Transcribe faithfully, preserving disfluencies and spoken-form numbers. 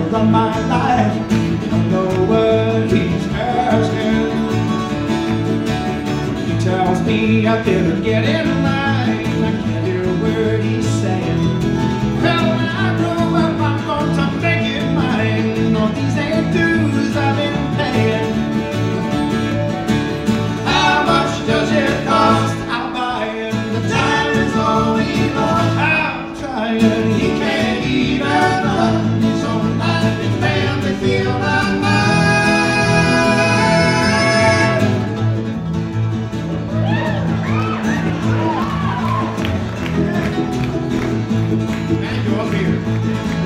run my life. Don't know what he's asking. He tells me I better get in line. I can't hear a word he's saying. Well, when I grow up, I'm going to make it mine. All these ain't dues I've been paying. How much does it cost? I'll buy it. The time is all we lost. I'm trying. He can't even run his own life. His family feel like mine. And you're here.